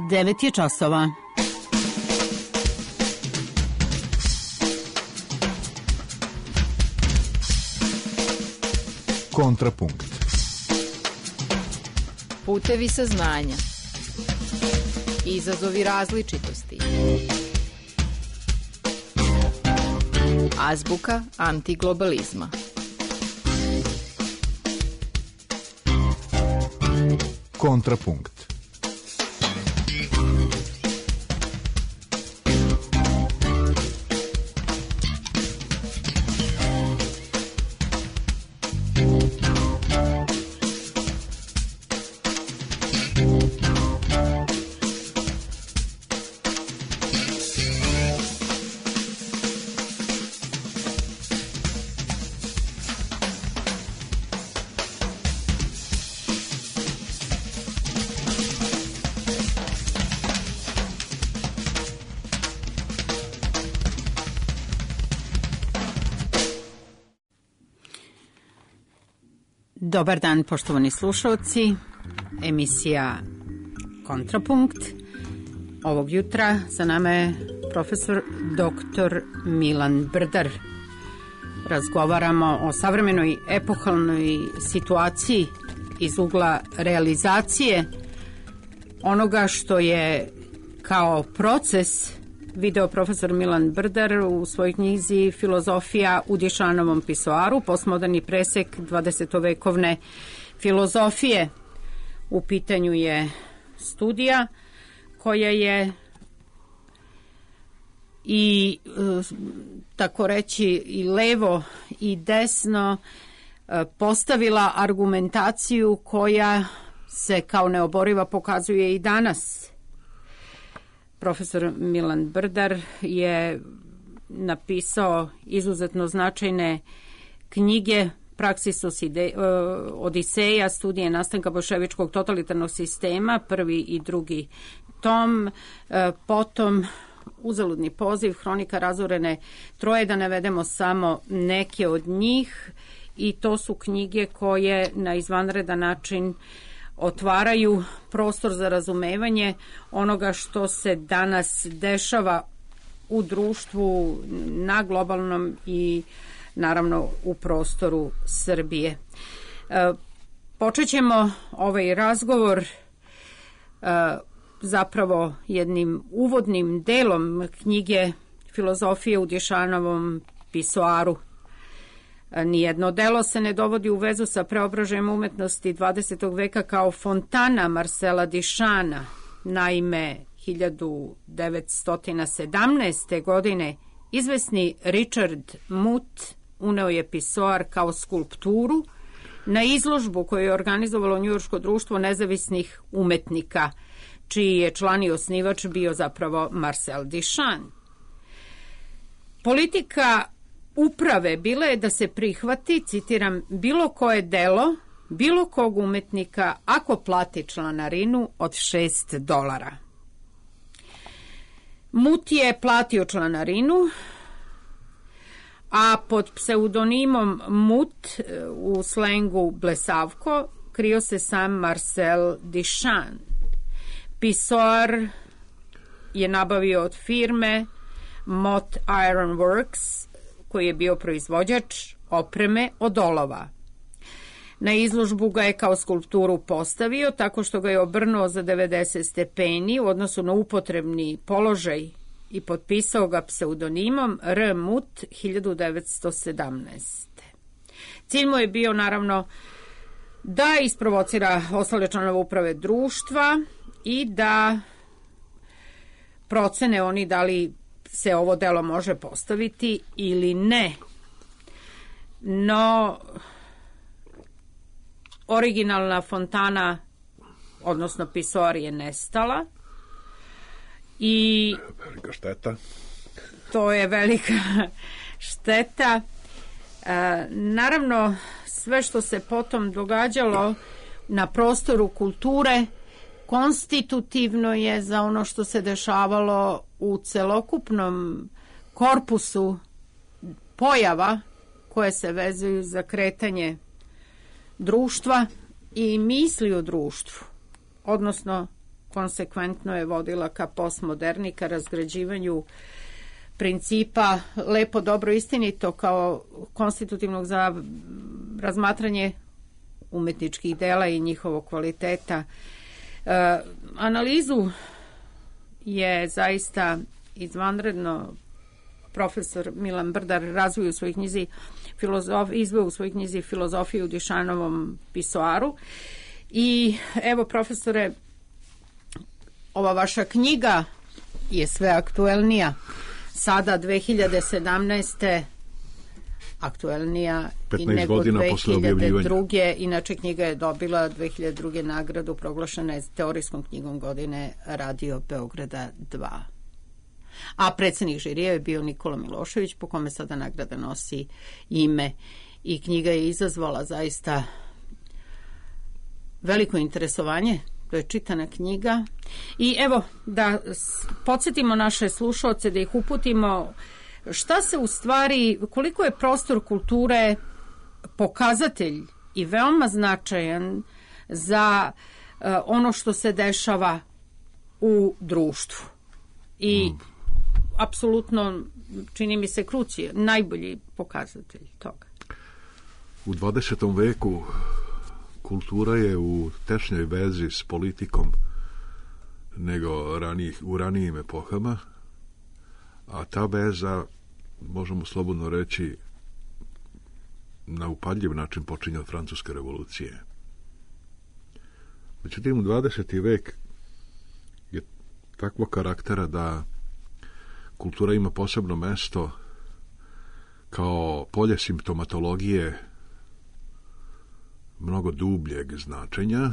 9 je časova. Kontrapunkt. Putevi saznanja. Izazovi različitosti. Azbuka antiglobalizma. Kontrapunkt. Dobar dan, poštovani slušalci. Emisija Kontrapunkt. Ovog jutra za nama je profesor dr. Milan Brdar. Razgovaramo o savremenoj epohalnoj situaciji iz ugla realizacije onoga što je kao proces video profesor Milan Brdar u svojoj knjizi Filozofija u Dješanovom pisoaru, postmoderni presek 20-vekovne filozofije. U pitanju je studija koja je i tako reći i levo i desno postavila argumentaciju koja se kao neoboriva pokazuje i danas. Profesor Milan Brdar je napisao izuzetno značajne knjige Praksis Odiseja, studije nastanka boljševičkog totalitarnog sistema, prvi i drugi tom, potom Uzaludni poziv, Hronika razorene Troje, da navedemo samo neke od njih, i to su knjige koje na izvanredan način otvaraju prostor za razumevanje onoga što se danas dešava u društvu na globalnom i naravno u prostoru Srbije. Počet ćemo ovaj razgovor zapravo jednim uvodnim delom knjige Filozofije u Dješanovom pisoaru. Nijedno delo se ne dovodi u vezu sa preobražajem umetnosti 20. veka kao fontana Marcela Duchampa. Naime, 1917. godine izvesni Richard Muth uneo je pisoar kao skulpturu na izložbu koju je organizovalo Njujorško društvo nezavisnih umetnika, čiji je član i osnivač bio zapravo Marcel Duchamp. Politika uprave bila je da se prihvati, citiram, bilo koje delo, bilo kog umetnika ako plati članarinu od $6. Muth je platio članarinu, a pod pseudonimom Muth u slengu Blesavko krio se sam Marcel Duchamp. Pisoar je nabavio od firme Mott Iron Works, koji je bio proizvođač opreme od olova. Na izložbu ga je kao skulpturu postavio tako što ga je obrnuo za 90 stepeni u odnosu na upotrebni položaj i potpisao ga pseudonimom R. Muth 1917. Cilj mu je bio naravno da isprovocira ostale članove uprave društva i da procene oni da li se ovo delo može postaviti ili ne. No, originalna fontana, odnosno pisoar, je nestala i velika šteta. To je velika šteta. Naravno, sve što se potom događalo na prostoru kulture konstitutivno je za ono što se dešavalo u celokupnom korpusu pojava koje se vezuju za kretanje društva i misli o društvu, odnosno konsekventno je vodila ka postmoderni, ka razgrađivanju principa lepo, dobro, istinito kao konstitutivnog za razmatranje umetničkih dela i njihovog kvaliteta. Analizu je zaista izvanredno profesor Milan Brdar razvio u svojoj knjizi izveo u svojoj knjizi Filozofiju u Dišanovom pisoaru. I evo, profesore, ova vaša knjiga je sve aktuelnija. Sada 2017. aktuelnija i nego 2002. Inače, knjiga je dobila 2002. nagradu, proglašena je teorijskom knjigom godine Radio Beograda 2. A predsjednik žirija je bio Nikola Milošević, po kome sada nagrada nosi ime. I knjiga je izazvala zaista veliko interesovanje. To je čitana knjiga. I evo, da podsjetimo naše slušaoce, da ih uputimo šta se u stvari, koliko je prostor kulture pokazatelj i veoma značajan za ono što se dešava u društvu. I apsolutno, čini mi se, najbolji pokazatelj toga. U 20. veku kultura je u tešnjoj vezi s politikom nego u ranijim epohama, a ta veza, možemo slobodno reći, na upadljiv način počinje od Francuske revolucije. Međutim, u 20. vek je takvog karaktera da kultura ima posebno mesto kao polje simptomatologije mnogo dubljeg značenja,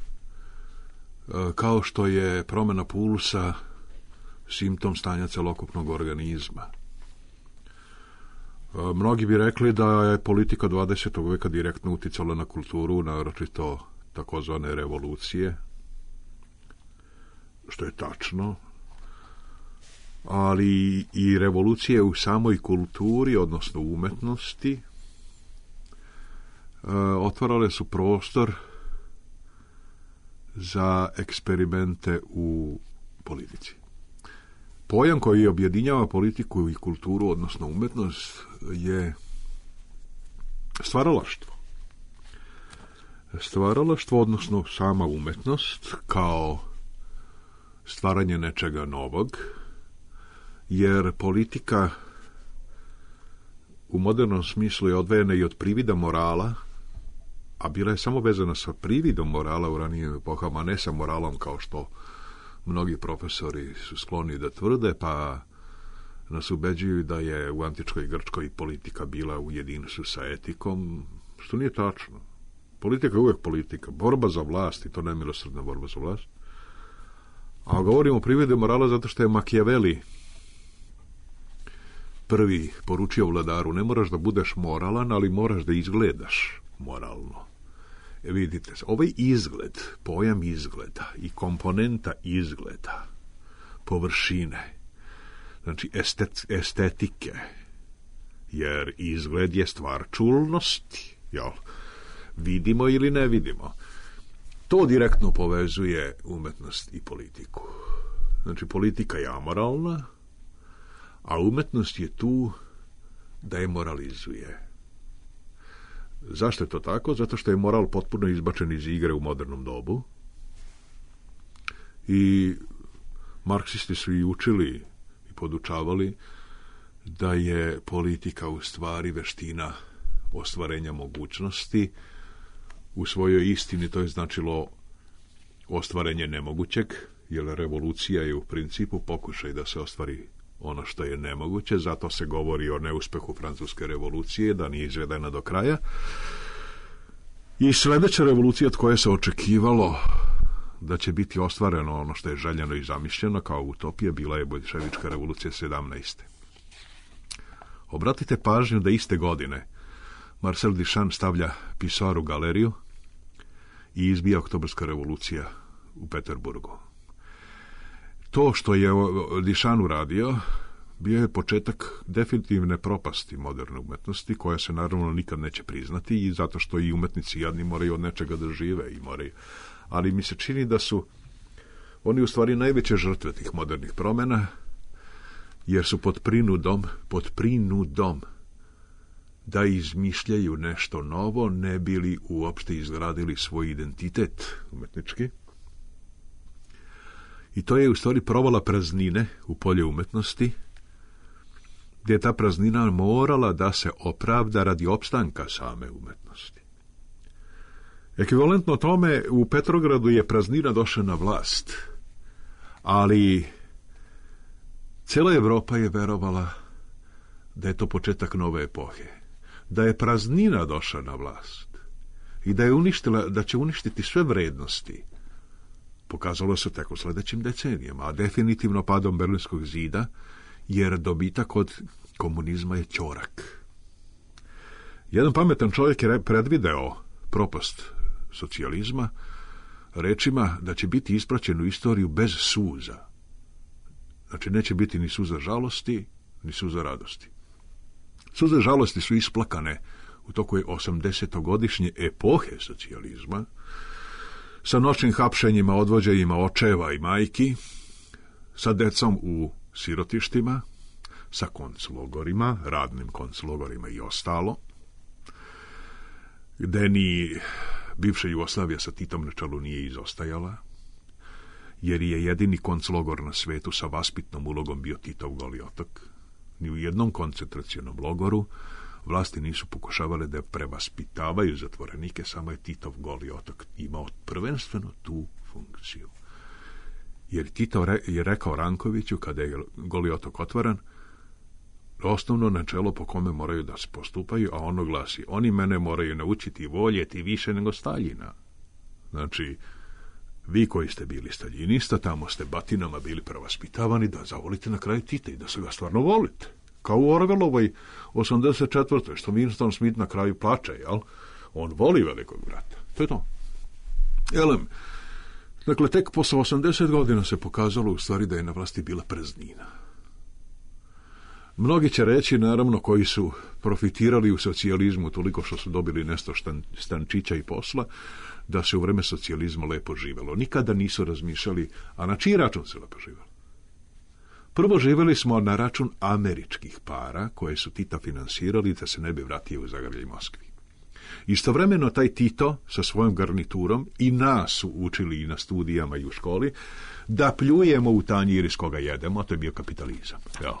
kao što je promjena pulsa simptom stanja celokupnog organizma. Mnogi bi rekli da je politika 20. veka direktno uticala na kulturu, naročito takozvane revolucije, što je tačno, ali i revolucije u samoj kulturi, odnosno umetnosti, otvarale su prostor za eksperimente u politici. Pojam koji objedinjava politiku i kulturu, odnosno umetnost, je stvaralaštvo. Stvaralaštvo, odnosno sama umetnost, kao stvaranje nečega novog, jer politika u modernom smislu je odvojena i od privida morala, a bila je samo vezana sa prividom morala u ranijim epohama, ne sa moralom kao što mnogi profesori su skloni da tvrde, pa nas ubeđuju da je u antičkoj Grčkoj politika bila u jedinstvu sa etikom, što nije tačno. Politika je uvijek politika. Borba za vlast, i to nemilosrdna borba za vlast. A govorimo o prividi morala zato što je Machiavelli prvi poručio vladaru: ne moraš da budeš moralan, ali moraš da izgledaš moralno. Vidite, ovaj izgled, pojam izgleda i komponenta izgleda, površine, znači estetike, jer izgled je stvar čulnosti, jel? Vidimo ili ne vidimo. To direktno povezuje umetnost i politiku. Znači, politika je amoralna, a umetnost je tu da je moralizuje. Zašto je to tako? Zato što je moral potpuno izbačen iz igre u modernom dobu. I marksisti su i učili i podučavali da je politika u stvari veština ostvarenja mogućnosti. U svojoj istini to je značilo ostvarenje nemogućeg, jer revolucija je u principu pokušaj da se ostvari ono što je nemoguće, zato se govori o neuspehu Francuske revolucije, da nije izvedena do kraja. I sljedeća revolucija od koje se očekivalo da će biti ostvareno ono što je željeno i zamišljeno kao utopija, bila je boljševička revolucija 17. Obratite pažnju da iste godine Marcel Duchamp stavlja Pisoar u galeriju i izbija oktobarska revolucija u Peterburgu. To što je Duchamp uradio bio je početak definitivne propasti moderne umetnosti, koja se naravno nikad neće priznati, i zato što i umetnici jadni moraju od nečega da žive i moraju. Ali mi se čini da su Oni u stvari najveće žrtve tih modernih promjena, jer su pod prinudom da izmišljaju nešto novo, ne bili uopšte izgradili svoj identitet umetnički. I to je u stvari provala praznine u polje umetnosti, gdje je ta praznina morala da se opravda radi opstanka same umetnosti. Ekvivalentno tome, u Petrogradu je praznina došla na vlast, ali cijela Evropa je verovala da je to početak nove epohe, da je praznina došla na vlast i da će uništiti sve vrednosti. Pokazalo se tek u sljedećim decenijama, a definitivno padom Berlinskog zida, jer dobitak od komunizma je ćorak. Jedan pametan čovjek je predvideo propast socijalizma rečima da će biti ispraćen u istoriju bez suza. Znači, neće biti ni suza žalosti, ni suza radosti. Suze žalosti su isplakane u toku 80-godišnje epohe socijalizma, sa noćnim hapšenjima, odvođenjima očeva i majki, sa decom u sirotištima, sa konclogorima, radnim konclogorima i ostalo, gde ni bivša Jugoslavija sa Titom na čelu nije izostajala, jer je jedini konclogor na svetu sa vaspitnom ulogom bio Titov Goli otok. Ni u jednom koncentracionom logoru vlasti nisu pokušavale da prevaspitavaju zatvorenike, samo je Titov Goli otok imao prvenstveno tu funkciju. Jer Tito je rekao Rankoviću, kada je Goli otok otvoren, osnovno načelo po kome moraju da se postupaju, a ono glasi: oni mene moraju naučiti voljeti više nego Staljina. Znači, vi koji ste bili staljinista, tamo ste batinama bili prevaspitavani da zavolite na kraju Tita i da se ga stvarno volite. Kao u Orwellovoj 84. što Winston Smith na kraju plače, jel? On voli velikog brata. To je to. Dakle, tek posle 80 godina se pokazalo u stvari da je na vlasti bila praznina. Mnogi će reći, naravno, koji su profitirali u socijalizmu toliko što su dobili nešto stančića i posla, da se u vreme socijalizma lepo živelo. Nikada nisu razmišljali, a na čiji račun se lepo živelo? Prvo, živjeli smo na račun američkih para koje su Tita finansirali da se ne bi vratio u Zagrlje i Moskvi. Istovremeno taj Tito sa svojom garniturom i nas su učili i na studijama i u školi da pljujemo u tanjir iz koga jedemo, a to je bio kapitalizam. Ja.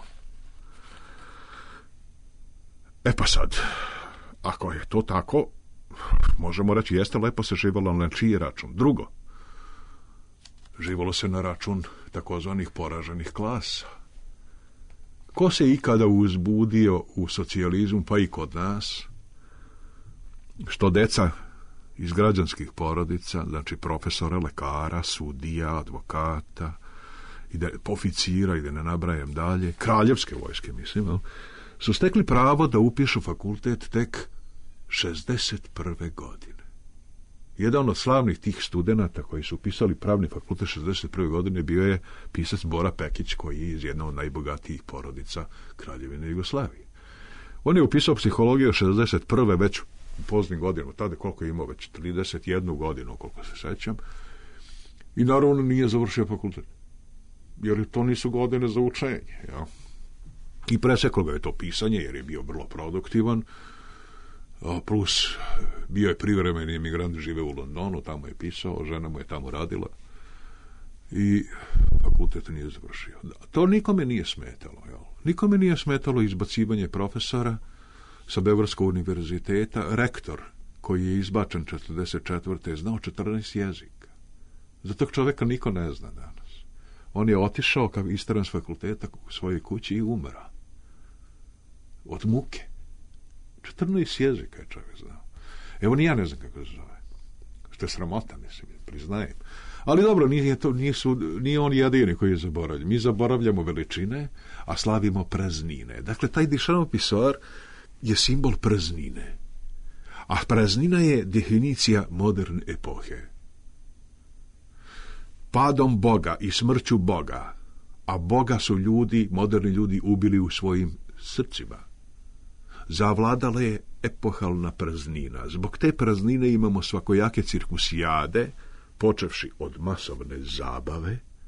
Pa sad, ako je to tako, možemo reći jeste lepo se živjelo, na čiji račun? Drugo, živjelo se na račun takozvanih poraženih klasa. Ko se ikada uzbudio u socijalizmu, pa i kod nas, što deca iz građanskih porodica, znači profesora, lekara, sudija, advokata, oficira i da ne nabrajam dalje, kraljevske vojske, mislim, su stekli pravo da upišu fakultet tek 61. godine. Jedan od slavnih tih studenata koji su upisali pravni fakultet 61. godine bio je pisac Bora Pekić, koji je iz jedne od najbogatijih porodica Kraljevine Jugoslavije. On je upisao psihologiju 61. već u poznim godinama, tada koliko je imao, već 31 godinu, koliko se sećam, i naravno nije završio fakultet, jer to nisu godine za učenje, jel? I preseklo ga je to pisanje, jer je bio vrlo produktivan, plus bio je privremeni emigrant, žive u Londonu, tamo je pisao, žena mu je tamo radila i fakultet nije završio. To nikome nije smetalo. Jel? Nikome nije smetalo izbacivanje profesora sa Beogradskog univerziteta. Rektor, koji je izbačen 44. je znao 14 jezika. Za tog čoveka niko ne zna danas. On je otišao kao isteran s fakulteta u svojoj kući i umra. Od muke. 14 jezika je čovjek znao. Evo, ni ja ne znam kako se zove. Što je sramota, mislim, priznajem. Ali dobro, nije on jedini koji je zaboravljen. Mi zaboravljamo veličine, a slavimo praznine. Dakle, taj Duchamp pisar je simbol praznine. A praznina je definicija moderne epohe. Padom Boga i smrću Boga, a Boga su ljudi, moderni ljudi, ubili u svojim srcima, zavladala je epohalna praznina. Zbog te praznine imamo svakojake cirkusijade, počevši od masovne zabave,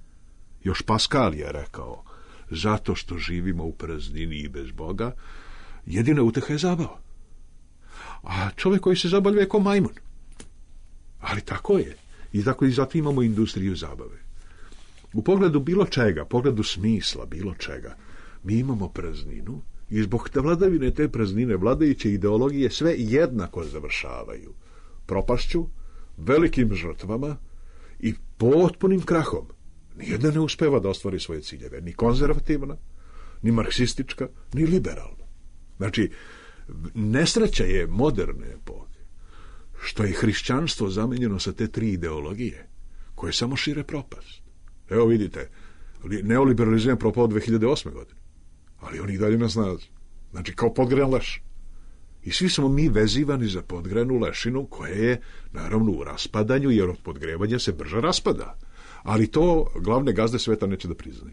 Još Pascal je rekao, zato što živimo u praznini i bez Boga, jedina uteha je zabava. A čovjek koji se zabavlja je ko majmun. Ali tako je. I tako i zato imamo industriju zabave. U pogledu bilo čega, pogledu smisla bilo čega, mi imamo prazninu i zbog vladavine te praznine vladajuće ideologije sve jednako završavaju propašću, velikim žrtvama i potpunim krahom. Nijedna ne uspeva da ostvari svoje ciljeve, ni konzervativna, ni marksistička, ni liberalna. Znači, nesreća je moderne epohe, što je hrišćanstvo zamenjeno sa te tri ideologije, koje samo šire propast. Evo vidite, neoliberalizam je propao 2008. godine, ali on i dalje na snazi. Znači, kao podgrejan leš. I svi smo mi vezivani za podgrenu lešinu, koja je, naravno, u raspadanju, jer od podgrevanja se brže raspada. Ali to glavne gazde sveta neće da priznaju.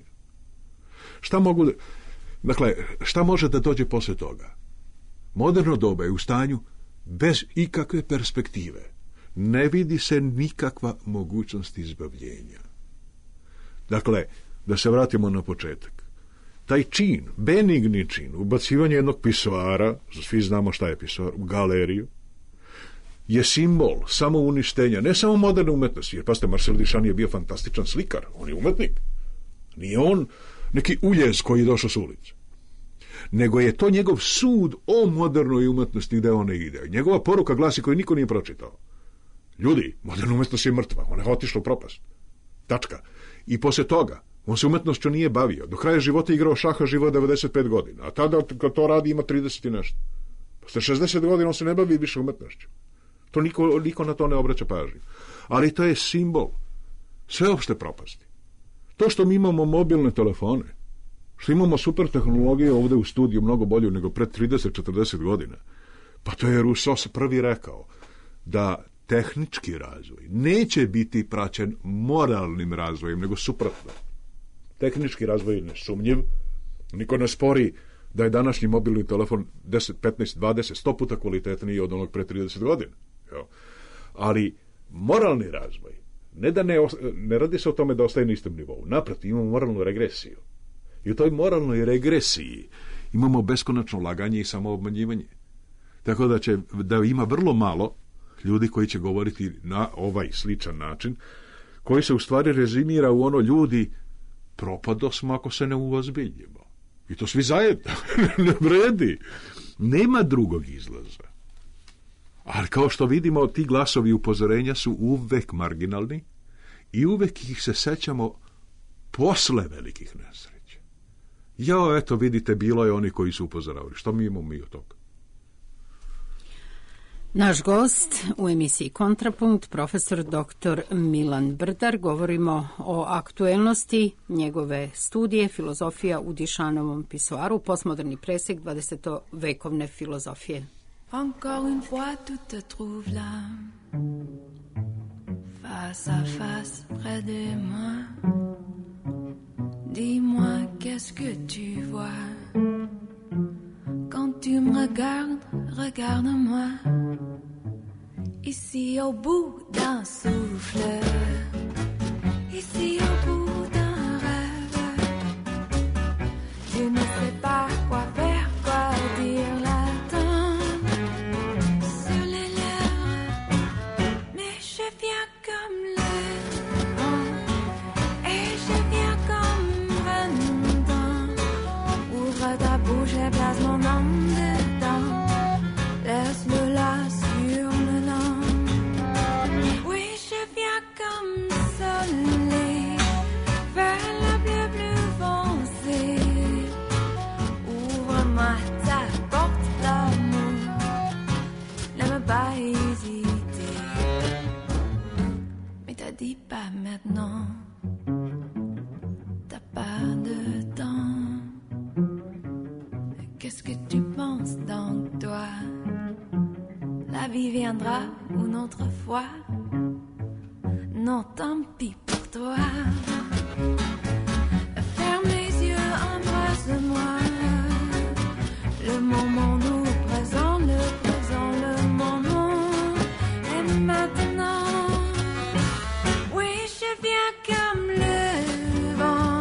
Šta može da dođe posle toga? Moderno doba je u stanju bez ikakve perspektive. Ne vidi se nikakva mogućnost izbavljenja. Dakle, da se vratimo na početak. Taj čin, benigni čin, ubacivanje jednog pisoara, svi znamo šta je pisoar, u galeriju, je simbol samouništenja, ne samo moderne umetnosti, jer pasite, Marcel Duchamp je bio fantastičan slikar, on je umetnik. Nije on neki uljez koji je došao s ulice. Nego je to njegov sud o modernoj umetnosti gde ona ide. Njegova poruka glasi koju niko nije pročitao. Ljudi, moderna umetnost je mrtva, ona je otišla u propast. Tačka. I posle toga, on se umetnošću nije bavio. Do kraja života igrao šaha, živao 95 godina. A tada, kad to radi, ima 30 i nešto. Posle 60 godina on se ne bavi više umetnošću. To niko na to ne obraća pažnju. Ali to je simbol sveopšte propasti. To što mi imamo mobilne telefone, što imamo super tehnologije ovde u studiju mnogo bolju nego pred 30-40 godina, pa to je Rousseau prvi rekao da tehnički razvoj neće biti praćen moralnim razvojem, nego suprotno. Tehnički razvoj je nesumnjiv, niko ne spori da je današnji mobilni telefon 10, 15, 20, 100 puta kvalitetniji od onog pre 30 godina. Ali moralni razvoj, ne radi se o tome da ostaje na istom nivou. Naprotiv, imamo moralnu regresiju. I u toj moralnoj regresiji imamo beskonačno laganje i samoobmanjivanje. Tako da ima vrlo malo ljudi koji će govoriti na ovaj sličan način, koji se u stvari rezimira u ono: ljudi, propado smo ako se ne uozbiljimo. I to svi zajedno. Ne vredi. Nema drugog izlaza. Ali kao što vidimo, ti glasovi upozorenja su uvek marginalni i uvek ih se sećamo posle velikih nesreća. Eto, vidite, bilo je oni koji su upozoravali. Što mi imamo od toga? Naš gost u emisiji Kontrapunkt, profesor dr. Milan Brdar. Govorimo o aktuelnosti njegove studije Filozofija u Duchampovom pisoaru, postmoderni presek 20. filozofije. Encore une fois tout te trouve là, face à face près de moi. Dis-moi qu'est-ce que tu vois quand tu me regardes, regarde-moi. Ici au bout d'un souffle, ici au bout d'un rêve, tu ne sais pas quoi faire, quoi dire là-dedans sur les lèvres, mais je viens comme le vent et je viens comme printemps. Ouvre ta bouche et place mon nom dedans, laisse-le là sur le long. Oui, je viens comme soleil vers le bleu plus foncé. Ouvre-moi ta porte d'amour, n'aime pas hésiter, mais t'as dit pas maintenant, t'as pas de temps. Qu'est-ce que tu penses donc toi? La vie viendra une autre fois. Non, tant pis pour toi. Ferme les yeux, embrasse-moi. Le moment nous présent, le présent, le moment est maintenant. Oui, je viens comme le vent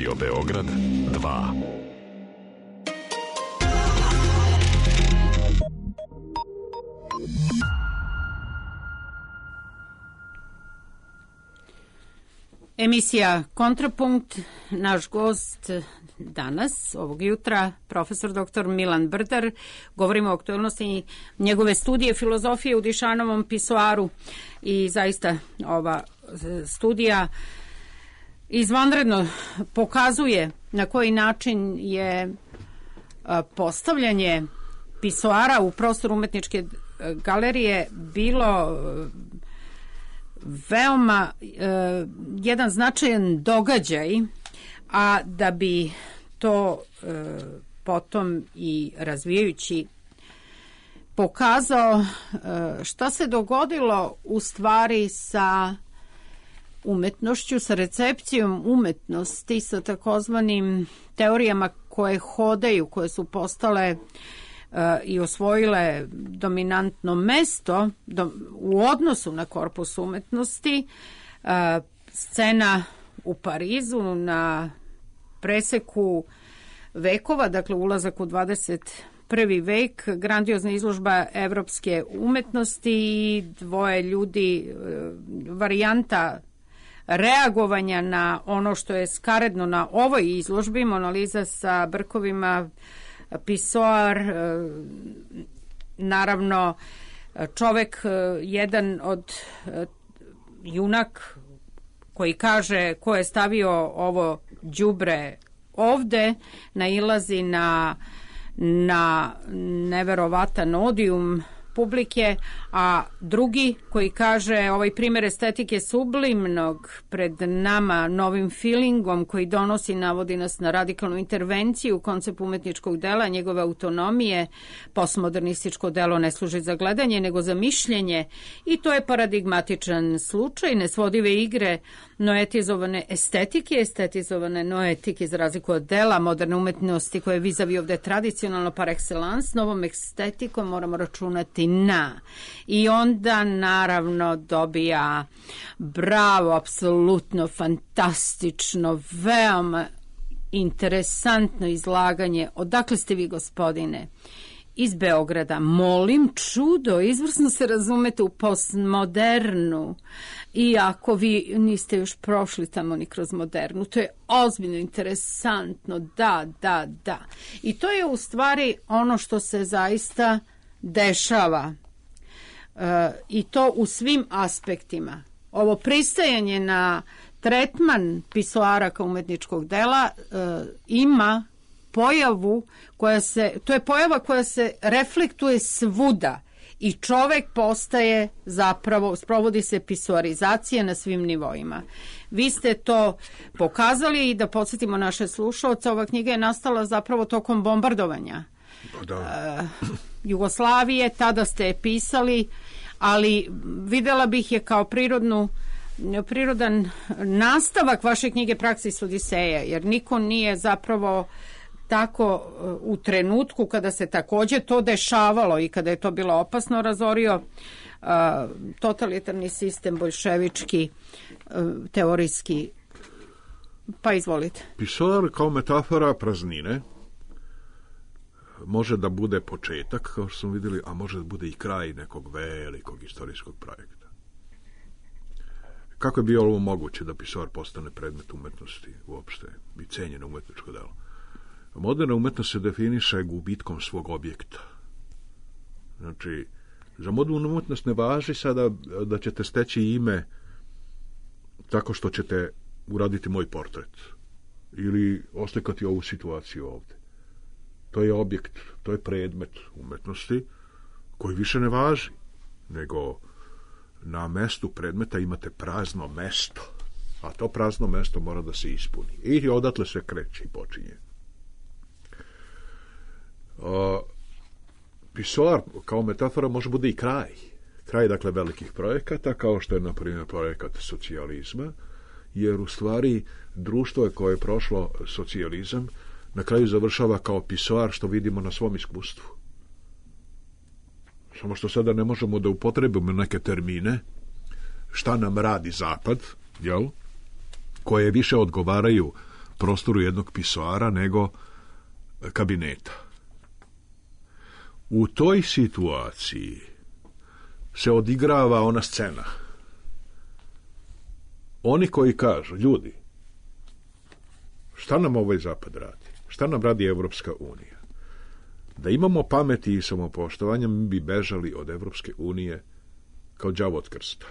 Radio Beograd 2. Emisija Kontrapunkt, naš gost danas, ovog jutra, profesor dr. Milan Brdar. Govorimo o aktualnosti njegove studije filozofije u Dišanovom pisoaru i zaista ova studija izvanredno pokazuje na koji način je postavljanje pisoara u prostoru umetničke galerije bilo veoma jedan značajan događaj, a da bi to potom i razvijajući pokazao šta se dogodilo u stvari sa umetnošću, sa recepcijom umetnosti, sa takozvanim teorijama koje hodaju, koje su postale i osvojile dominantno mesto u odnosu na korpus umetnosti. Scena u Parizu na preseku vekova, dakle ulazak u 21. vek, grandiozna izložba evropske umetnosti i dvoje ljudi, varijanta reagovanja na ono što je skaredno na ovoj izložbi, Mona Lisa sa brkovima, pisoar, naravno čovek, jedan od junak koji kaže ko je stavio ovo đubre ovde, nailazi na neverovatan odijum publike, a drugi koji kaže ovaj primjer estetike sublimnog pred nama novim feelingom koji donosi, navodi nas na radikalnu intervenciju, koncept umetničkog dela, njegove autonomije, postmodernističko delo ne služi za gledanje nego za mišljenje i to je paradigmatičan slučaj nesvodive igre noetizovane estetike, estetizovane noetike za razliku od dela moderne umetnosti koje je vizavi ovde tradicionalno par excellence, novom estetikom moramo računati na. I onda naravno dobija bravo, apsolutno fantastično, veoma interesantno izlaganje. Odakle ste vi, gospodine? Iz Beograda. Molim, čudo, izvrsno se razumete u postmodernu, iako vi niste još prošli tamo ni kroz modernu. To je ozbiljno interesantno, da. I to je u stvari ono što se zaista dešava. I to u svim aspektima. Ovo pristajanje na tretman pisoara kao umetničkog dela ima pojavu to je pojava koja se reflektuje svuda i čovek postaje zapravo, sprovodi se pisoarizacija na svim nivoima. Vi ste to pokazali i da podsjetimo naše slušalce, ova knjiga je nastala zapravo tokom bombardovanja Jugoslavije, tada ste je pisali, ali videla bih je kao prirodan nastavak vaše knjige Praksis Odiseja, jer niko nije zapravo tako u trenutku kada se takođe to dešavalo i kada je to bilo opasno razorio totalitarni sistem boljševički, teorijski. Pa izvolite. Pisoar kao metafora praznine može da bude početak, kao što smo vidjeli, a može da bude i kraj nekog velikog istorijskog projekta. Kako je bilo ovo moguće da pisoar postane predmet umetnosti uopšte i cenjeno umetničko delo? Moderna umetnost se definiše gubitkom svog objekta. Znači, za modernu umetnost ne važi sada da ćete steći ime tako što ćete uraditi moj portret ili oslikati ovu situaciju ovde. To je objekt, to je predmet umetnosti koji više ne važi, nego na mestu predmeta imate prazno mesto, a to prazno mesto mora da se ispuni. I odatle se kreće i počinje. Pisoar kao metafora može bude i kraj. Kraj, dakle, velikih projekata, kao što je, na primjer, projekat socijalizma, jer u stvari društvo koje je prošlo socijalizam na kraju završava kao pisoar, što vidimo na svom iskustvu. Samo što sada ne možemo da upotrebimo neke termine šta nam radi Zapad, jel? Koje više odgovaraju prostoru jednog pisoara nego kabineta. U toj situaciji se odigrava ona scena. Oni koji kažu, ljudi, šta nam ovaj zapad radi? Šta nam radi Evropska unija? Da imamo pameti i samopoštovanja, mi bi bežali od Evropske unije kao đavo od krsta.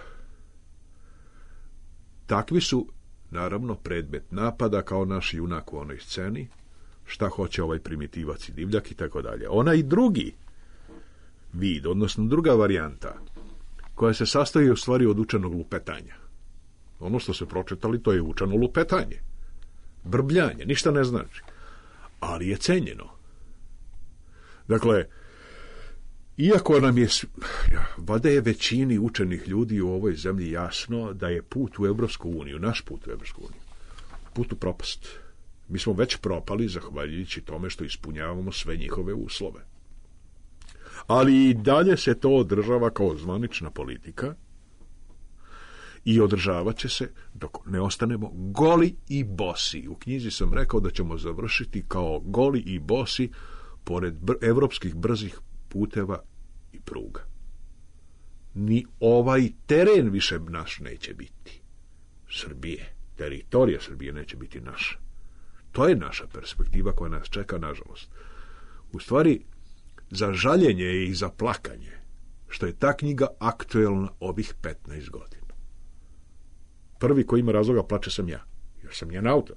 Takvi su, naravno, predmet napada kao naš junak u onoj sceni, šta hoće ovaj primitivac i divljak i tako dalje. Ona i drugi vid, odnosno druga varijanta, koja se sastoji u stvari od učenog lupetanja. Ono što se pročitali, to je učeno lupetanje. Brbljanje, ništa ne znači. Ali je cenjeno. Dakle, iako nam je, valjda je većini učenih ljudi u ovoj zemlji jasno da je put u Evropsku uniju, naš put u Evropsku uniju, put u propast. Mi smo već propali zahvaljujući tome što ispunjavamo sve njihove uslove. Ali i dalje se to održava kao zvanična politika i održavat će se dok ne ostanemo goli i bosi. U knjizi sam rekao da ćemo završiti kao goli i bosi pored evropskih brzih puteva i pruga. Ni ovaj teren više naš neće biti. Srbije, teritorija Srbije neće biti naša. To je naša perspektiva koja nas čeka, nažalost. U stvari, za žaljenje i za plakanje, što je ta knjiga aktuelna ovih 15 godina. Prvi koji ima razloga plače sam ja, jer sam njen autor.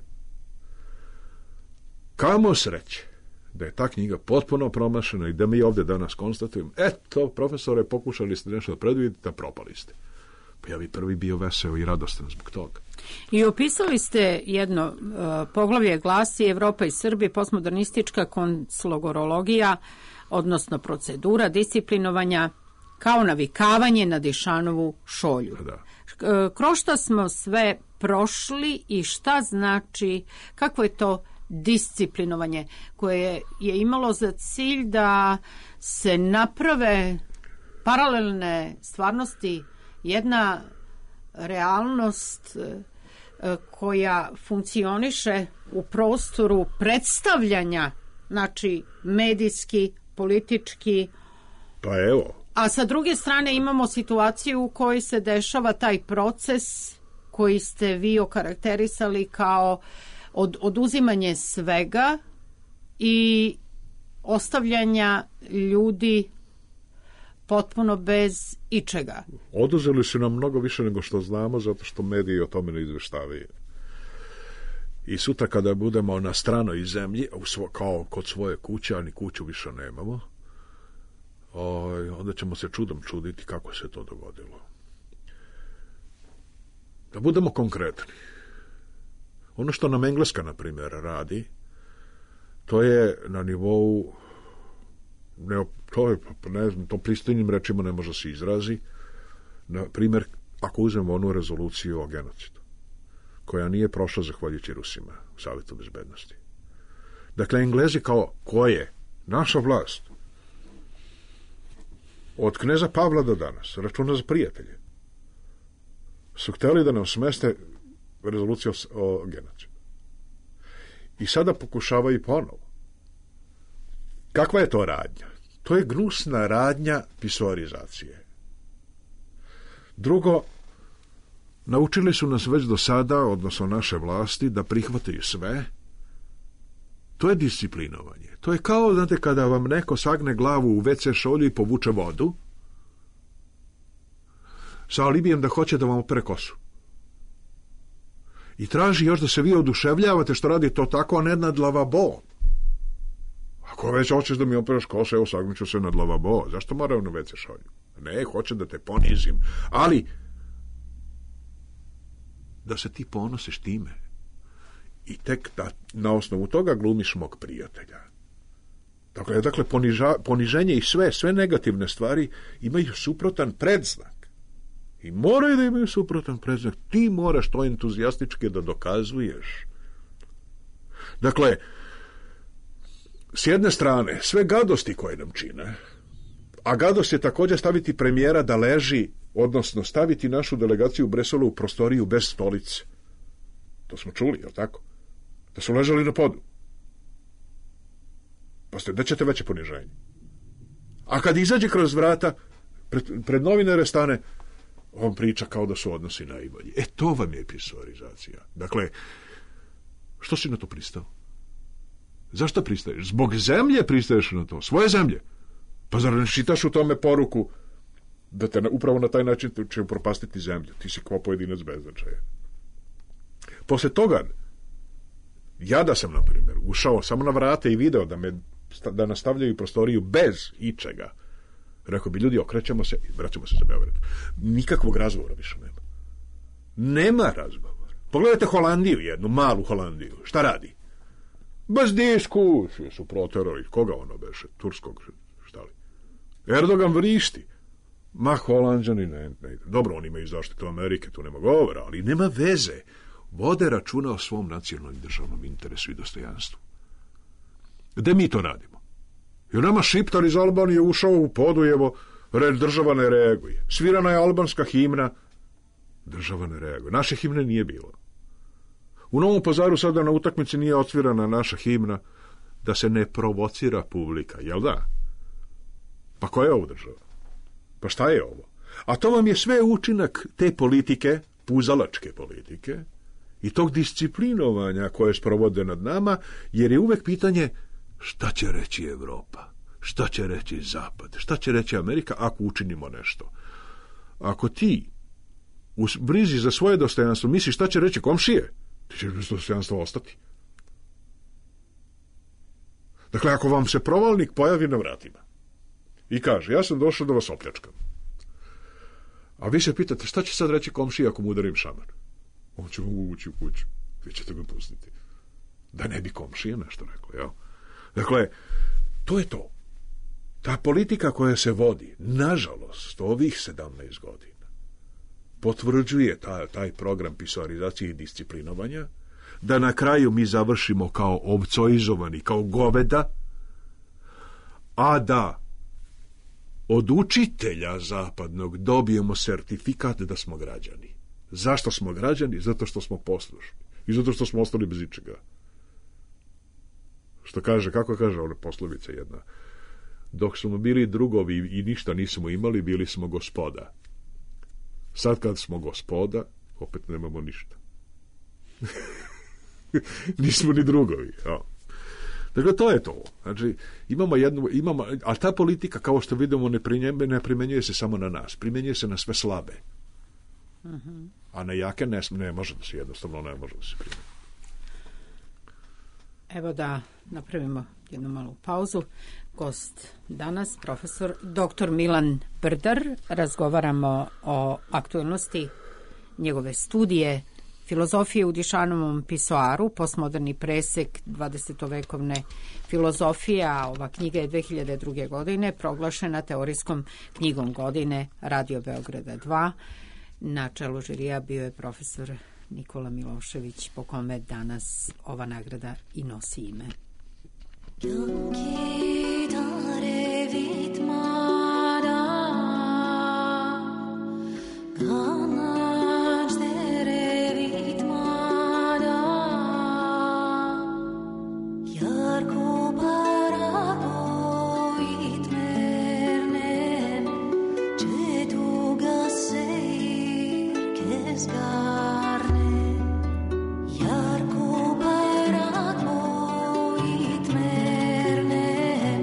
Kamo sreće da je ta knjiga potpuno promašena i da mi ovdje danas konstatujem, eto, profesore, pokušali ste nešto da predvidite, a propali ste. Pa ja bi prvi bio veseo i radostan zbog toga. I opisali ste jedno poglavlje glasi Evropa i Srbi, postmodernistička konslogorologija, odnosno procedura disciplinovanja kao navikavanje na Dišanovu šolju. Da. Kroz šta smo sve prošli i šta znači, kako je to disciplinovanje koje je imalo za cilj da se naprave paralelne stvarnosti, jedna realnost koja funkcioniše u prostoru predstavljanja, znači medijski, politički. Pa evo. A sa druge strane imamo situaciju u kojoj se dešava taj proces koji ste vi okarakterisali kao oduzimanje svega i ostavljanja ljudi potpuno bez ičega. Oduzeli su nam mnogo više nego što znamo, zato što mediji o tome ne izveštavaju. I sutra kada budemo na stranoj zemlji, kao kod svoje kuće, a ni kuću više nemamo, onda ćemo se čudom čuditi kako se to dogodilo. Da budemo konkretni. Ono što nam Engleska, na primjer, radi, to je na nivou, to pristojnim rečima ne može se izrazi. Na primjer, ako uzmemo onu rezoluciju o genocidu, koja nije prošla zahvaljujući Rusima u Savjetu bezbednosti. Dakle, Englezi kao koje? Naša vlast. Od kneza Pavla do danas, računa za prijatelje, su hteli da nam smeste rezoluciju o genocidu. I sada pokušavaju ponovo. Kakva je to radnja? To je gnusna radnja pisoarizacije. Drugo, naučili su nas već do sada, odnosno naše vlasti, da prihvataju sve. To je disciplinovanje. To je kao, znate, kada vam neko sagne glavu u WC šolju i povuče vodu, sa alibijem da hoće da vam opere kosu. I traži još da se vi oduševljavate što radi to tako, a ne nad lavabo. Ako već hoćeš da mi operaš kosu, evo sagnuću se nad lavabo. Zašto moraju na WC šolju? Ne, hoće da te ponizim. Ali, da se ti ponosiš time. I tek da na osnovu toga glumiš mog prijatelja. Dakle, poniženje i sve negativne stvari imaju suprotan predznak. I moraju da imaju suprotan predznak. Ti moraš to entuzijastički da dokazuješ. Dakle, s jedne strane, sve gadosti koje nam čine, a gadost je također staviti premijera da leži, odnosno staviti našu delegaciju u Bresolu u prostoriju bez stolice. To smo čuli, je li tako? Da su ležali na podu. Pa da ćete veće poniženje. A kad izađe kroz vrata, pred novinare stane, on priča kao da su odnosi najbolji. To vam je pisorizacija. Dakle, što si na to pristao? Zašto pristaješ? Zbog zemlje pristaješ na to. Svoje zemlje. Pa zar ne čitaš u tome poruku da te upravo na taj način će upropastiti zemlju? Ti si kao pojedinac bez značaja. Posle toga, ja da sam, na primjer, ušao samo na vrate i video da nastavljaju prostoriju bez ičega, rekao bi, ljudi, okrećemo se i vraćamo se za Beograd. Nikakvog razgovora više nema. Nema razgovora. Pogledajte Holandiju, jednu malu Holandiju. Šta radi? Bez diskusije su proterali. Koga ono beše? Turskog, šta li? Erdogan vrišti. Ma, Holanđani ne. Dobro, oni imaju zaštitu Amerike, tu nema govora, ali nema veze. Vode računa o svom nacionalnom državnom interesu i dostojanstvu. Gde mi to radimo? Jer nama Šiptar iz Albanije ušao u Podujevo, država ne reaguje. Svirana je albanska himna, država ne reaguje. Naše himne nije bilo. U Novom Pazaru sada na utakmici nije odsvirana naša himna, da se ne provocira publika, jel da? Pa koja je ovo država? Pa šta je ovo? A to vam je sve učinak te politike, puzalačke politike, i tog disciplinovanja koje sprovode nad nama, jer je uvek pitanje šta će reći Evropa, šta će reći Zapad, šta će reći Amerika ako učinimo nešto. Ako ti u brizi za svoje dostojanstvo misliš šta će reći komšije, ti ćeš bez dostojanstva ostati. Dakle, ako vam se provalnik pojavi na vratima i kaže, ja sam došao da vas opljačkam, a vi se pitate šta će sad reći komšija ako mu udarim šamar, on će mu ući u kuću, vi ćete ga pustiti. Da ne bi komšija nešto rekao, jel? Dakle, to je to. Ta politika koja se vodi, nažalost, ovih 17 godina, potvrđuje taj program pisorizacije i disciplinovanja, da na kraju mi završimo kao ovcoizovani, kao goveda, a da od učitelja zapadnog dobijemo sertifikat da smo građani. Zašto smo građani? Zato što smo poslušni. I zato što smo ostali bez ičega. Što kaže, kako kaže ona poslovica jedna? Dok smo bili drugovi i ništa nismo imali, bili smo gospoda. Sad kad smo gospoda, opet nemamo ništa. Nismo ni drugovi. Ja. Dakle, to je to. Znači, a ta politika, kao što vidimo, ne primenjuje se samo na nas. Primenjuje se na sve slabe. A na jake ne može da se jednostavno ne može da se primeni. Evo da napravimo jednu malu pauzu. Gost danas, profesor dr. Milan Brdar. Razgovaramo o aktualnosti njegove studije filozofije u Dišanovom pisoaru, postmoderni presek 20-vekovne filozofije, a ova knjiga je 2002. godine proglašena teorijskom knjigom godine Radio Beograda 2. Na čelu žirija bio je profesor Nikola Milošević, po kome danas ova nagrada i nosi ime. Jarko Barako i tmerne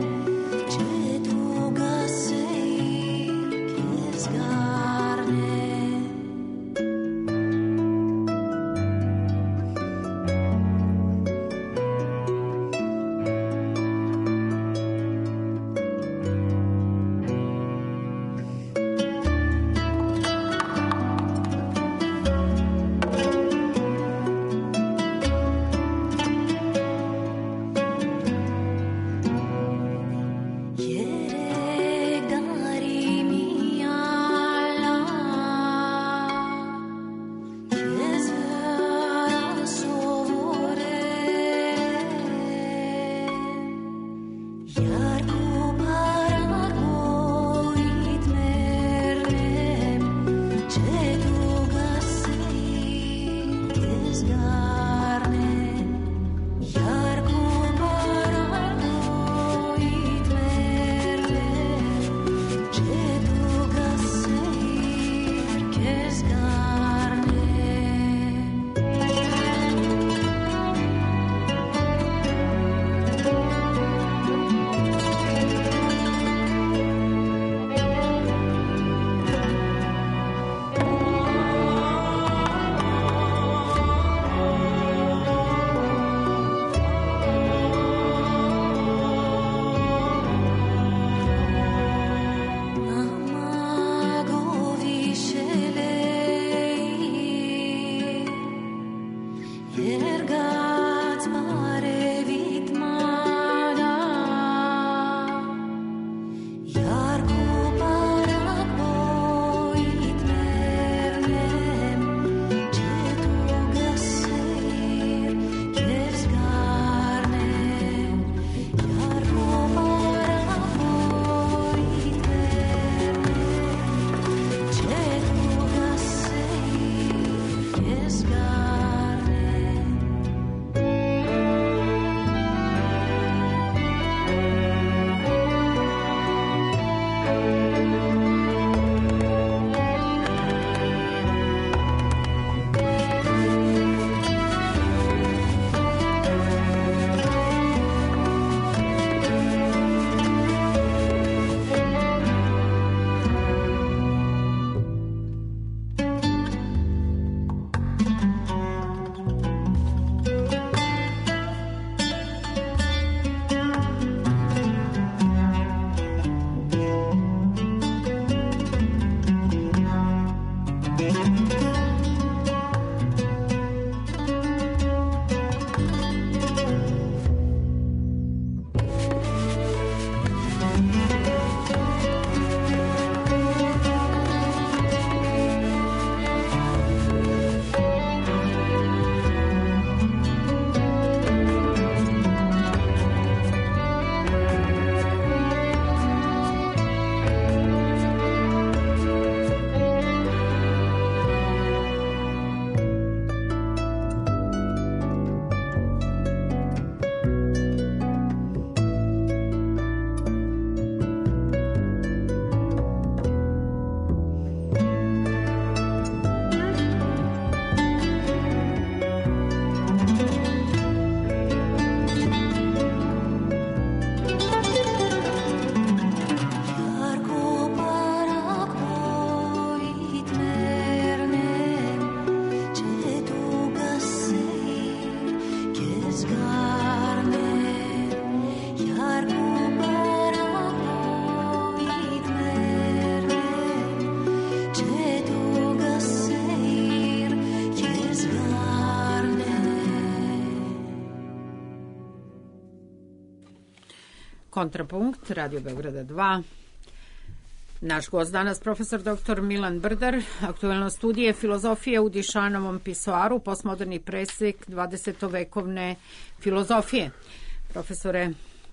Kontrapunkt, Radio Beograda 2. Naš gost danas, profesor dr. Milan Brdar, aktuelno studije filozofije u Dišanovom pisoaru, postmoderni presek 20-vekovne filozofije. Profesore,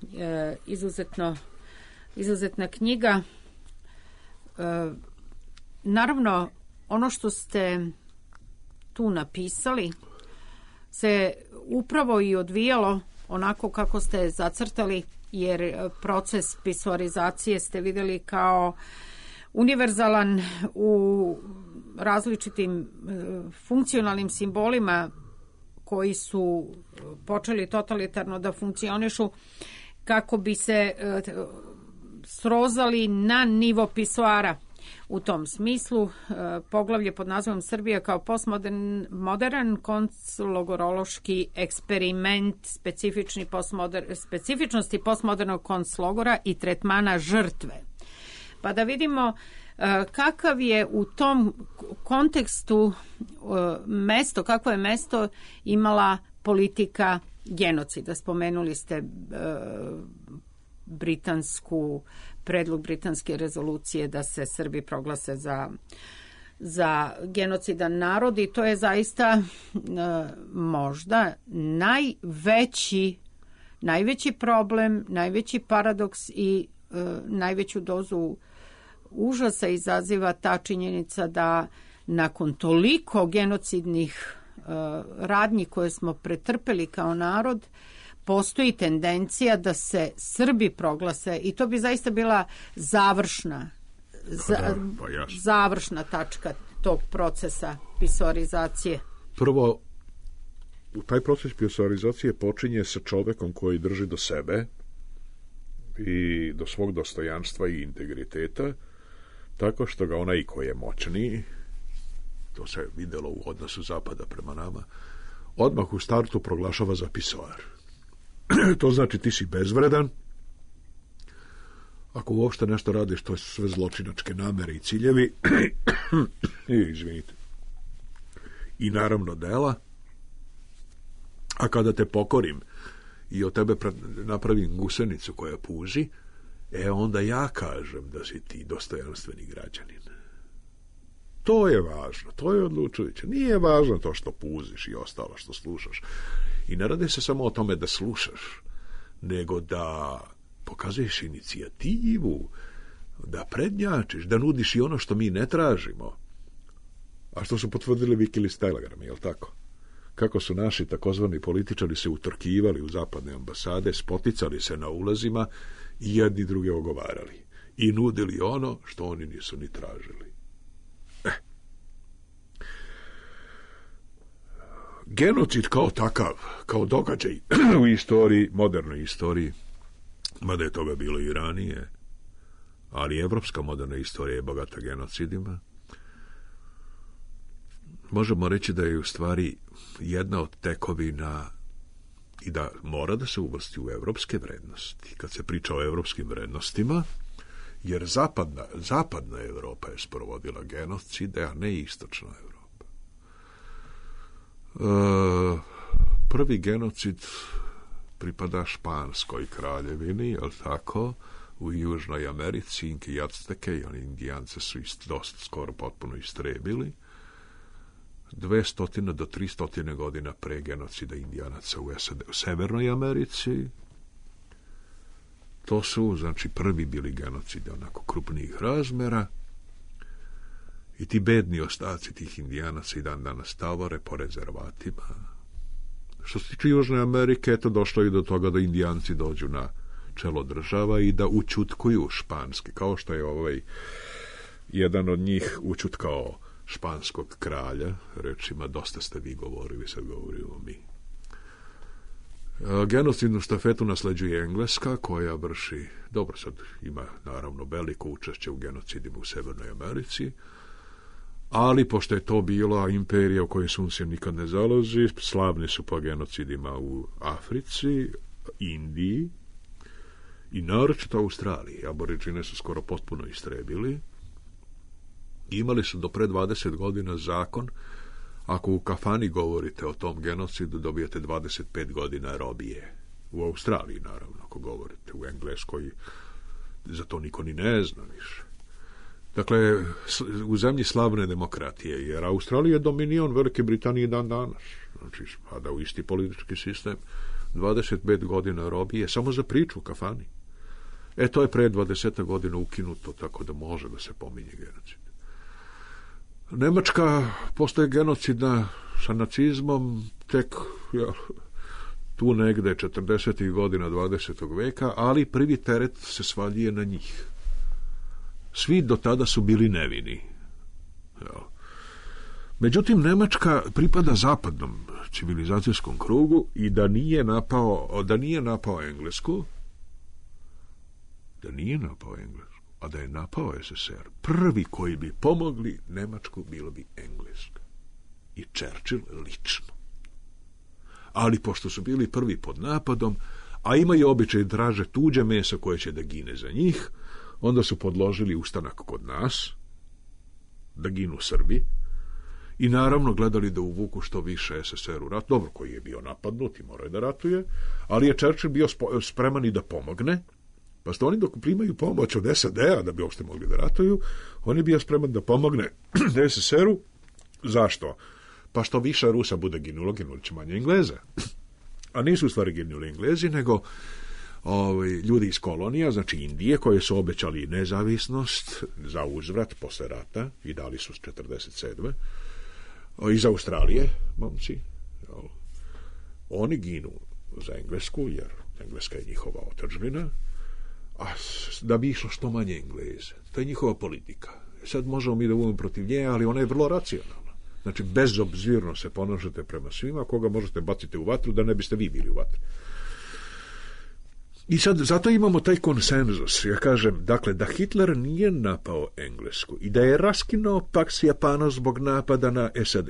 izuzetna knjiga. Naravno, ono što ste tu napisali se upravo i odvijalo onako kako ste zacrtali, jer proces pisoarizacije ste vidjeli kao univerzalan u različitim funkcionalnim simbolima koji su počeli totalitarno da funkcionišu kako bi se srozali na nivo pisoara. U tom smislu, poglavlje pod nazivom Srbija kao postmodern konclogorološki eksperiment specifičnosti postmodernog konclogora i tretmana žrtve. Pa da vidimo kakav je u tom kontekstu mesto, kakvo je mesto imala politika genocida. Spomenuli ste predlog britanske rezolucije da se Srbi proglase za genocidan narod i to je zaista možda najveći problem, najveći paradoks i najveću dozu užasa izaziva ta činjenica da nakon toliko genocidnih radnji koje smo pretrpeli kao narod, postoji tendencija da se Srbi proglase i to bi zaista bila završna tačka tog procesa pisoarizacije. Prvo, taj proces pisoarizacije počinje sa čovekom koji drži do sebe i do svog dostojanstva i integriteta, tako što ga onaj koji je moćniji, to se videlo u odnosu zapada prema nama, odmah u startu proglašava za pisoar. To znači ti si bezvredan, ako uopšte nešto radiš, to su sve zločinačke namere i ciljevi, izvinite, i naravno dela, a kada te pokorim i od tebe napravim gusenicu koja puzi, onda ja kažem da si ti dostojanstveni građanin. To je važno, to je odlučujuće. Nije važno to što puziš i ostalo što slušaš. I ne radi se samo o tome da slušaš, nego da pokazuješ inicijativu, da prednjačiš, da nudiš i ono što mi ne tražimo. A što su potvrdili Wikileaks telegrami, je li tako? Kako su naši takozvani političari se utrkivali u zapadne ambasade, spoticali se na ulazima i jedni druge ogovarali. I nudili ono što oni nisu ni tražili. Genocid kao takav, kao događaj u istoriji, modernoj istoriji, mada je toga bilo i ranije, ali evropska moderna istorija je bogata genocidima, možemo reći da je u stvari jedna od tekovina i da mora da se uvrsti u evropske vrednosti. Kad se priča o evropskim vrednostima, jer zapadna Evropa je sprovodila genocide, a ne istočna Evropa. Prvi genocid pripada Španskoj kraljevini, je li tako? U Južnoj Americi, Inke i Azteke i oni Indijance su dosta skoro potpuno istrebili. 200 do 300 godina pre genocida Indijanaca u Severnoj Americi. To su, znači, prvi bili genocidi onako krupnijih razmera i ti bedni ostaci tih Indijanaca i dan danas tavore po rezervatima. Što se tiče Južne Amerike, eto došlo i do toga da Indijanci dođu na čelo država i da učutkuju španske, kao što je jedan od njih učutkao španskog kralja, rečima dosta ste vi govorili, sad govorimo mi. Genocidnu štafetu nasleđuje Engleska, koja vrši, dobro sad ima naravno veliko učešće u genocidima u Severnoj Americi, ali pošto je to bila imperija u kojoj suncem nikad ne zalazi, slavni su po genocidima u Africi, Indiji i naročito Australiji. Aboriđine su skoro potpuno istrebili. Imali su do pre 20 godina zakon, ako u kafani govorite o tom genocidu, dobijete 25 godina robije. U Australiji, naravno. ako govorite u Engleskoj, za to niko ni ne zna više. Dakle, u zemlji slavne demokratije, jer Australija je dominion Velike Britanije dan danas. Znači, spada u isti politički sistem. 25 godina robije, samo za priču u kafani. To je pre 20 godina ukinuto, tako da može da se pominje genocid. Nemačka postaje genocidna sa nacizmom tek tu negde 40. godina 20. veka, ali prvi teret se svaljuje na njih. Svi do tada su bili nevini. Međutim, Nemačka pripada zapadnom civilizacijskom krugu i da nije napao Englesku, a da je napao SSR, prvi koji bi pomogli Nemačku bilo bi Engleska. I Churchill lično. Ali pošto su bili prvi pod napadom, a imaju običaj traže tuđe meso koje će da gine za njih, onda su podložili ustanak kod nas, da ginu Srbi, i naravno gledali da uvuku što više SSR u rat, dobro, koji je bio napadnut i morao je da ratuje, ali je Churchill bio spreman i da pomogne, pa što oni dok primaju pomoć od SAD-a da bi uopšte mogli da ratuju, on je bio spreman da pomogne SSR-u. Zašto? Pa što više Rusa bude ginulo, ginuli će manje Engleza. A nisu u stvari ginuli Englezi, nego ljudi iz kolonija, znači Indije, koje su obećali nezavisnost za uzvrat posle rata i dali su 47. Iz Australije, momci. Oni ginu za Englesku, jer Engleska je njihova otadžbina, a da bi išlo što manje Engleze. To je njihova politika. Sad možemo mi da budemo protiv nje, ali ona je vrlo racionalna. Znači, bezobzirno se ponašate prema svima, koga možete baciti u vatru, da ne biste vi bili u vatru. I sad, zato imamo taj konsenzus. Ja kažem, dakle, da Hitler nije napao Englesku i da je raskinuo pak s Japanom zbog napada na SAD,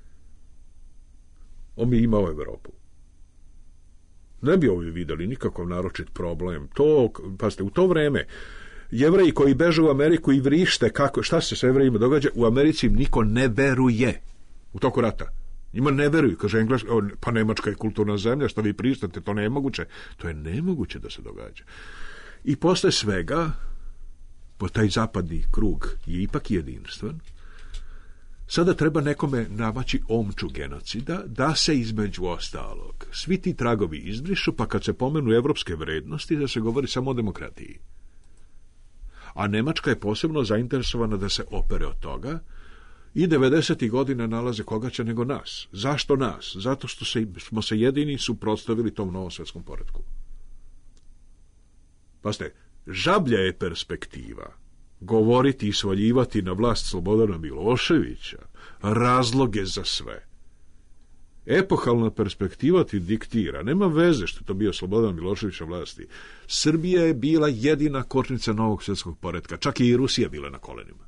on bi imao Evropu. Ne bi ovi videli nikakav naročit problem. Pazite, u to vreme Jevreji koji bežu u Ameriku i vrište šta se s Jevrejima događa, u Americi niko ne veruje u toku rata. Njima ne veruju, kaže Engleska, pa Nemačka je kulturna zemlja, što vi pristate, to ne je moguće. To je nemoguće da se događa. I posle svega, po taj zapadni krug je ipak jedinstven, sada treba nekome namaći omču genocida, da se između ostalog svi ti tragovi izbrišu, pa kad se pomenu evropske vrednosti, da se govori samo o demokratiji. A Nemačka je posebno zainteresovana da se opere od toga i 90. godina nalaze koga će nego nas. Zašto nas? Zato što smo se jedini suprotstavili tom novom svetskom poretku. Pazite, žablja je perspektiva govoriti i svaljivati na vlast Slobodana Miloševića razloge za sve. Epohalna perspektiva ti diktira, nema veze što je to bio Slobodan Milošević na vlasti. Srbija je bila jedina kočnica novog svjetskog poretka, čak i Rusija bila na kolenima.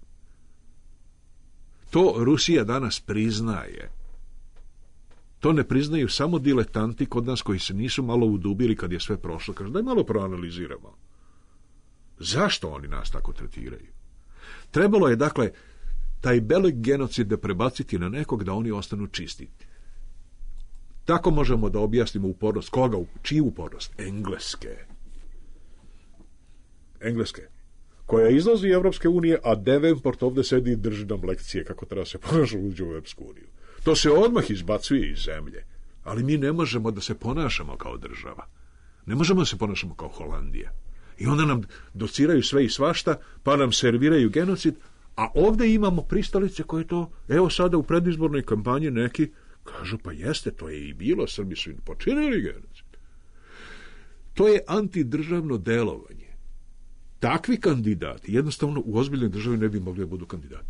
To Rusija danas priznaje. To ne priznaju samo diletanti kod nas koji se nisu malo udubili kad je sve prošlo. Kažu, daj malo proanaliziramo. Zašto oni nas tako tretiraju? Trebalo je, dakle, taj velik genocid da prebaciti na nekog da oni ostanu čistiti. Tako možemo da objasnimo upornost. Koga? Čiju upornost? Engleske. Koja izlazi iz Evropske unije, a Davenport ovdje sedi i drži nam lekcije kako treba se ponašati uđe u Evropsku uniju. To se odmah izbacuje iz zemlje. Ali mi ne možemo da se ponašamo kao država. Ne možemo da se ponašamo kao Holandija. I onda nam dociraju sve i svašta, pa nam serviraju genocid, a ovdje imamo pristalice koje to, evo sada u predizbornoj kampanji neki kažu, pa jeste, to je i bilo, Srbi su počinili genocid. To je antidržavno delovanje. Takvi kandidati jednostavno u ozbiljnoj državi ne bi mogli da budu kandidati.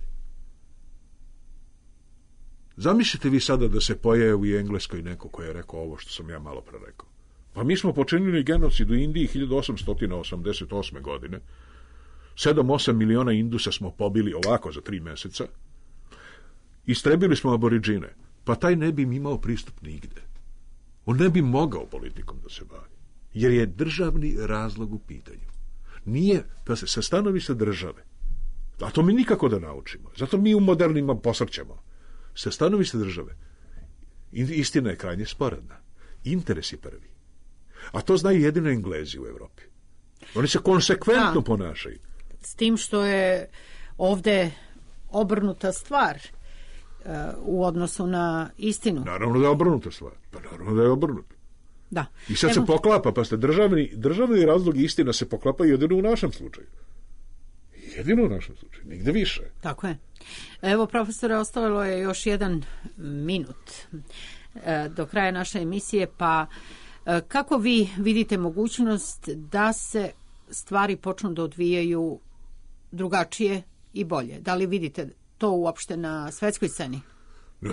Zamislite vi sada da se pojavi u Engleskoj neko ko je rekao ovo što sam ja malo pre rekao. Pa mi smo počinili genocid u Indiji 1888. godine. 7-8 miliona Indusa smo pobili ovako za 3 meseca. Istrebili smo aboriđine. Pa taj ne bi imao pristup nigde. On ne bi mogao politikom da se bavi. Jer je državni razlog u pitanju. Nije, pa se sa stanovišta države. A to mi nikako da naučimo. Zato mi u modernima posrćemo. Sa stanovišta države. Istina je krajnje sporedna. Interes je prvi. A to znaju jedino Englezi u Evropi. Oni se konsekventno ponašaju. S tim što je ovde obrnuta stvar u odnosu na istinu. Naravno da je obrnuta stvar. Pa naravno da je obrnuta. Da. I sad se poklapa, pa ste državni razlog i istina se poklapaju jedino u našem slučaju. Jedino u našem slučaju, nigde više. Tako je. Evo, profesore, ostalo je još 1 minut do kraja naše emisije, pa kako vi vidite mogućnost da se stvari počnu da odvijaju drugačije i bolje? Da li vidite to uopšte na svetskoj sceni? Na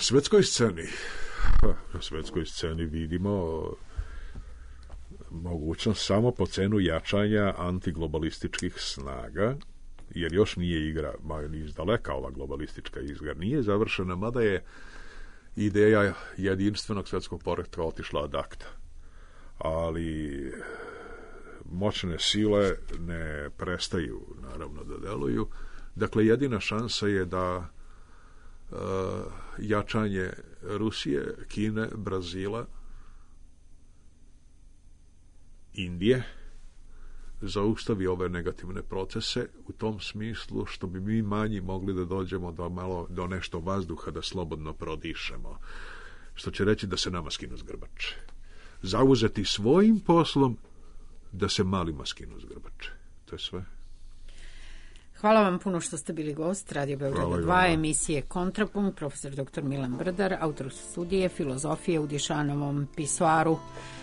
svetskoj sceni vidimo mogućnost samo po cenu jačanja antiglobalističkih snaga, jer još nije igra, ni izdaleka ova globalistička igra nije završena, mada je ideja jedinstvenog svetskog poretka otišla ad acta. Ali moćne sile ne prestaju, naravno, da deluju. Dakle, jedina šansa je da jačanje Rusije, Kine, Brazila, Indije zaustavi ove negativne procese u tom smislu što bi mi manji mogli da dođemo do nešto vazduha da slobodno prodišemo, što će reći da se nama skinu s grbače. Zauzeti svojim poslom da se malima skinu s grbače. To je sve. Hvala vam puno što ste bili gost Radio Beograda 2, emisije Kontrapunkt, profesor dr. Milan Brdar, autor studije filozofije u Dišanovom pisoaru.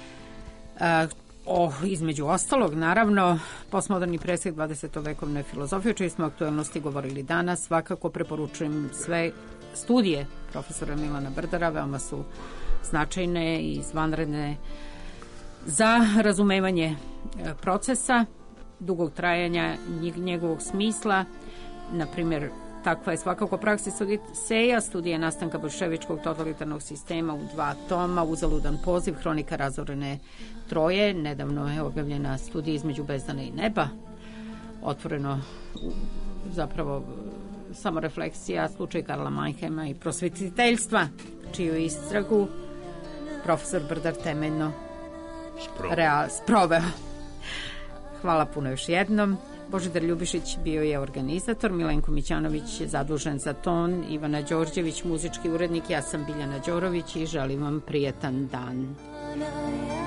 Između ostalog, naravno, postmoderni presjek 20. filozofije, o čijoj smo aktuelnosti govorili danas. Svakako preporučujem sve studije profesora Milana Brdara, veoma su značajne i izvanredne za razumevanje procesa, dugog trajanja njegovog smisla. Na primjer, takva je svakako Praxis Odiseja, studija nastanka bolševičkog totalitarnog sistema u 2 toma, Uzaludan poziv, Hronika razorene Troje. Nedavno je objavljena studija Između bezdana i neba, otvoreno zapravo samorefleksija, slučaj Karla Mannheima i prosvetiteljstva, čiju istragu profesor Brdar temeljno sproveo. Hvala puno još jednom. Božidar Ljubišić bio je organizator, Milenko Mićanović je zadužen za ton, Ivana Đorđević muzički urednik, ja sam Biljana Đorović i želim vam prijetan dan.